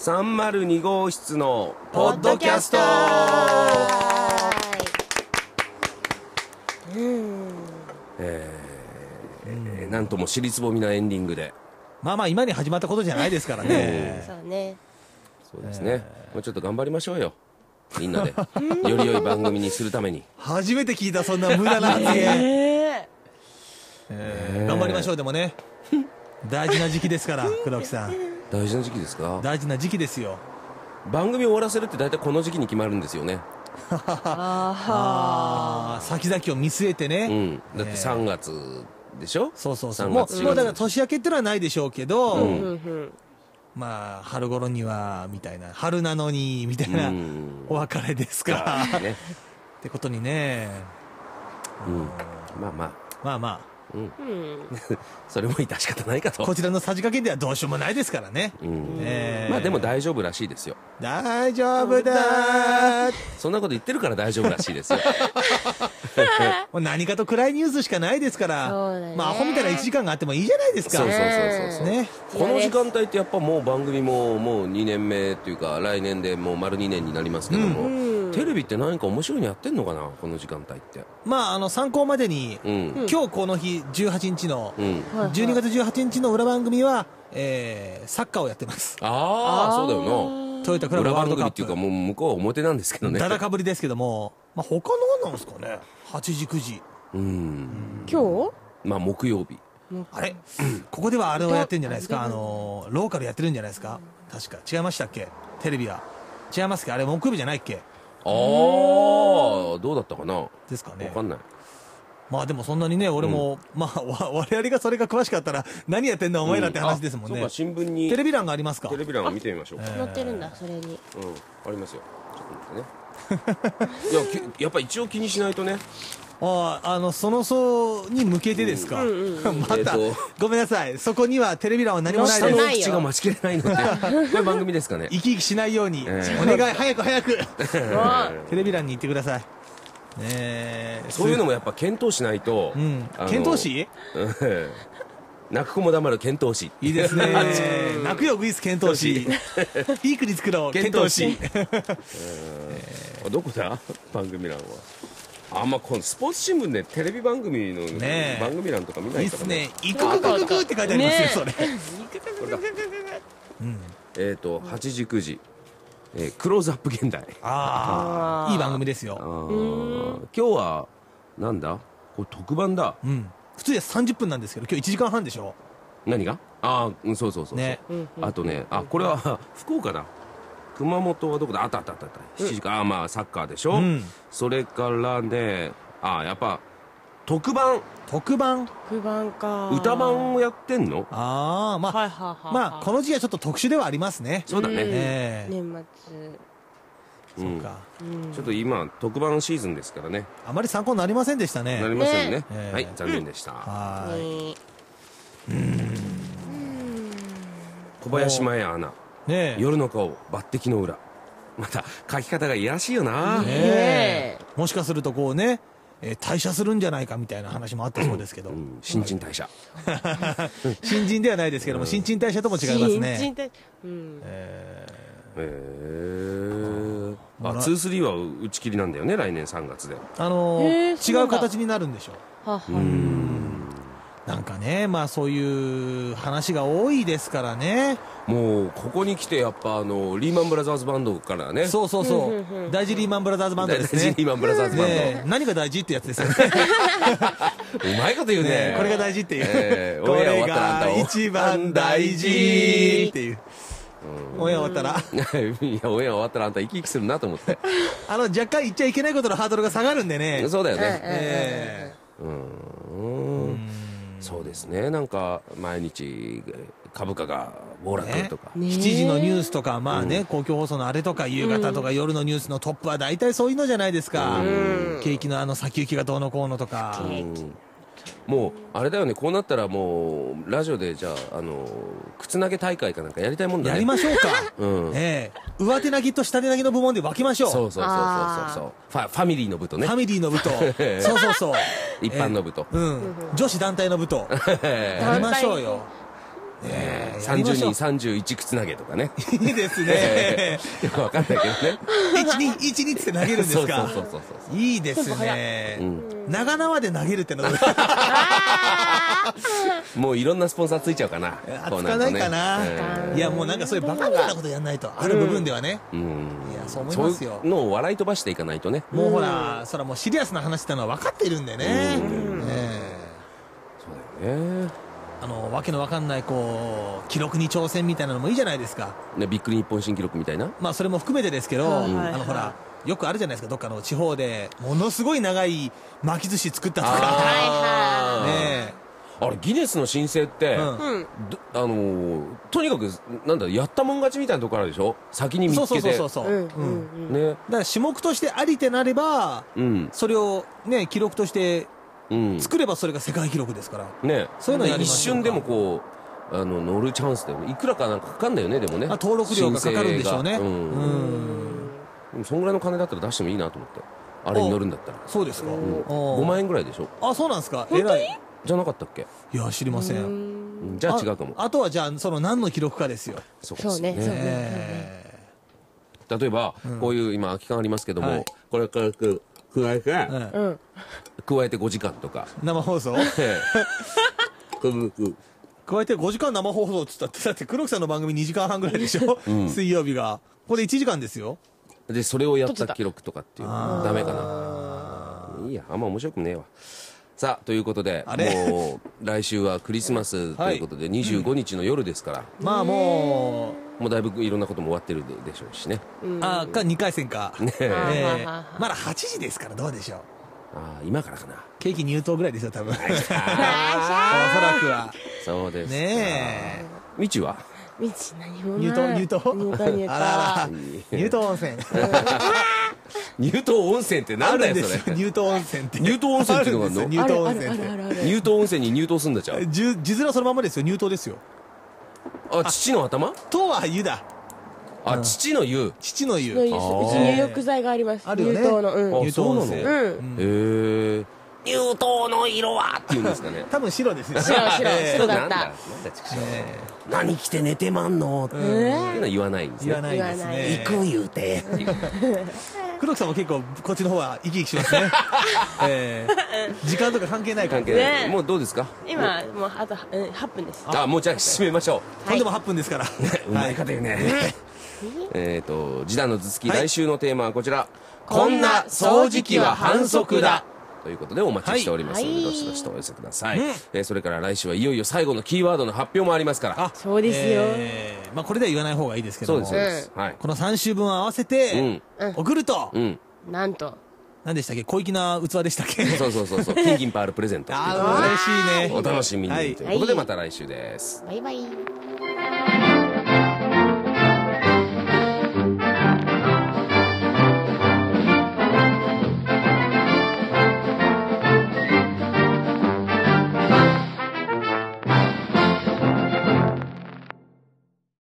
302号室のポッドキャスト。なんとも尻つぼみなエンディングで、 まあまあ今に始まったことじゃないですからね。 そうね。 そうですね、もうちょっと頑張りましょうよ、みんなでより良い番組にするために。 初めて聞いた、そんな無駄な発言。頑張りましょう。でもね、大事な時期ですから、黒木さん。 大事な時期ですか？ 大事な時期ですよ。 番組終わらせるって大体この時期に決まるんですよね。 先々を見据えてね。 だって3月でしょ。 そうそうそう。 3 も月うだから年明けってのはないでしょうけど、 うんまあ春頃にはみたいな、春なのにみたいなお別れですか、 ね、 ってことにね。 まあまあまあまあ、 それも致し方ないかと。 こちらのさじ加減ではどうしようもないですからね。 まあでも大丈夫らしいですよ。 大丈夫だー。 そんなこと言ってるから大丈夫らしいですよ。 もう何かと暗いニュースしかないですから、 そうだね。 まあアホみたいな1時間があってもいいじゃないですか。 そうそうそうそう、 ね。 この時間帯ってやっぱもう番組ももう2年目っていうか、来年でもう丸2年になりますけども、テレビって何か面白いのやってんのかな、この時間帯って。 まあ参考までに、今日この日18日の、12月18日の裏番組は、サッカーをやってます。 ああ、そうだよな。 トヨタクラブワールドカップ。 裏番組っていうか、もう向こうは表なんですけどね。 だだかぶりですけども、まあ他の何なんですかね。8時9時。 今日？ まあ木曜日。 あれここではあれをやってるんじゃないですか。ローカルやってるんじゃないですか。確か違いましたっけ、テレビは。違いますっけ、あれ木曜日じゃないっけ。 ああ、どうだったかな。 ですかね。 わかんない。 まあでもそんなにね、俺も、まあ我々がそれが詳しかったら何やってんだお前らって話ですもんね。 そうか、新聞にテレビ欄がありますか。 テレビ欄を見てみましょうか。 載ってるんだ、それに。 ありますよ。ちょっと待ってね。いや、やっぱ一応気にしないとね。 その層に向けてですか。また、ごめんなさい、そこにはテレビ欄は何もないです。 下の口が待ちきれないので、これ番組ですかね。 生き生きしないように、お願い、早く早くテレビ欄に行ってください。 そういうのもやっぱ検討しないと。 検討士。 泣く子も黙る検討士。 いいですね。泣くよウィス検討士。いい国作ろう検討士。 どこだ番組欄は。まあこのスポーツ新聞でテレビ番組の番組欄とか見ないからね。 いいですね。いくくくくって書いてありますよ、それ。 8時9時、クローズアップ現代。 いい番組ですよ。 今日はなんだこれ、特番だ。 普通で30分なんですけど、今日1時間半でしょ。 何が。そうそうそう。あとね、これは福岡だ。熊本はどこだ。あった7時間。まあサッカーでしょ。それからね、やっぱ特番か。歌番をやってんの。 まあこの時期はちょっと特殊ではありますね。 そうだね。 年末。 そうか。 ちょっと今特番シーズンですからね。 あまり参考になりませんでしたね。 なりませんね。はい、残念でした。小林麻耶アナ。夜の顔抜擢の裏。また書き方がいやらしいよな。 もしかするとこうね、退社するんじゃないかみたいな話もあったそうですけど。 新陳代謝。 新人ではないですけども、新陳代謝とも違いますね。 2-3は打ち切りなんだよね、来年3月で。 違う形になるんでしょう。なんかね、まあそういう話が多いですからね。 もうここに来てやっぱリーマンブラザーズバンドからね。 そうそうそう。大事リーマンブラザーズバンドですね。 大事リーマンブラザーズバンド。 何が大事ってやつですよね。 うまいこと言うね。 これが大事っていう。これが一番大事っていう。オンエア終わったら。 いや、オンエア終わったらあんた生き生きするなと思って。 若干言っちゃいけないことのハードルが下がるんでね。 そうだよね。そうですね。なんか毎日株価が暴落とか、 7時のニュースとか、まあね、公共放送のあれとか夕方とか夜のニュースのトップは大体そういうのじゃないですか。景気の先行きがどうのこうのとか。 もうあれだよね。こうなったらもうラジオでじゃあ靴投げ大会かなんかやりたいもんだね。 やりましょうか。上手投げと下手投げの部門で分けましょう。 そうファミリーの部とね。 ファミリーの部とそう一般の部と、 女子団体の部とやりましょうよ。 30人31靴投げとかね。 いいですね。 よくわかんないけどね。 12って投げるんですか。 そういいですね。長縄で投げるってのはもういろんなスポンサーついちゃうかな。 つかないかな。いやもうなんかそういうバカみたいなことやんないと、ある部分ではね。いやそう思いますよ。 そういうのを笑い飛ばしていかないとね。 もうほら、それはもうシリアスな話ってのは分かっているんでね。 そうだよね。 わけのわかんないこう記録に挑戦みたいなのもいいじゃないですか。 ね、びっくり日本新記録みたいな。 まあそれも含めてですけど、ほらよくあるじゃないですか、どっかの地方でものすごい長い巻き寿司作ったとか。ねえ。 あれギネスの申請って、とにかくなんだやったもん勝ちみたいなところあるでしょ。先に見つけて。 そう。ね。だから種目としてありてなれば、それをね記録として作ればそれが世界記録ですから。ね。そういうのやりましょうか。 一瞬でもこう乗るチャンスだよね。いくらかなんかかかんだよねでもね。 登録料がかかるんでしょうね。でもそんぐらいの金だったら出してもいいなと思って。あれに乗るんだったら。 そうですか。 5万円ぐらいでしょ。 あ、そうなんですか。 本当に？ じゃなかったっけ？ いや知りません。 じゃあ違うかも。 あとはじゃあその何の記録かですよ。 そうね。 例えばこういう今空き缶ありますけども、これから加えて5時間とか生放送。加えて5時間生放送っつったって、だって黒木さんの番組2時間半ぐらいでしょ。水曜日がこれ1時間ですよ。 でそれをやった記録とかっていうダメかな。いいや、あんま面白くねえわ。さあということでもう来週はクリスマスということで25日の夜ですから、 まあもうだいぶいろんなことも終わってるでしょうしね。 2回戦か。 ねまだ8時ですからどうでしょう。 今からかな。 ケーキ入刀ぐらいですよ多分。おそらくは。 そうですね。 みちはみち何も入刀あら入刀温泉。 入刀温泉ってなんだよそれ。 入刀温泉って入刀温泉っていうのがあるの？ 入刀温泉って入刀温泉に入刀すんだじゃん。 字面そのままですよ。入刀ですよ。 父の頭？ とは湯だ。 父の湯。 父の湯。 うち入浴剤があります。 あるよね。 入刀の。 入刀温泉。 入刀の色はっていうんですかね。 多分白ですよ。 白だった。 何着て寝てまんのっていうのは言わないんですね。 言わないですね。 行く言うて。 黒木さんも結構こっちの方は生き生きしますね。時間とか関係ないから。 関係ない。もうどうですか？ 今もうあと8分です。 もうじゃあ締めましょう。とんでも8分ですから。 うまい方言うね。示談の頭突き来週のテーマはこちら。こんな掃除機は反則だ。ということでお待ちしておりますのでどしどしとお寄せください。それから来週はいよいよ最後のキーワードの発表もありますから。 そうですよ。 まあこれでは言わない方がいいですけども、 そうです。 この3週分合わせて送ると、 なんと何でしたっけ、小粋な器でしたっけ。 そう金銀パールプレゼント。 嬉しいね。 お楽しみにということでまた来週です。 バイバイ。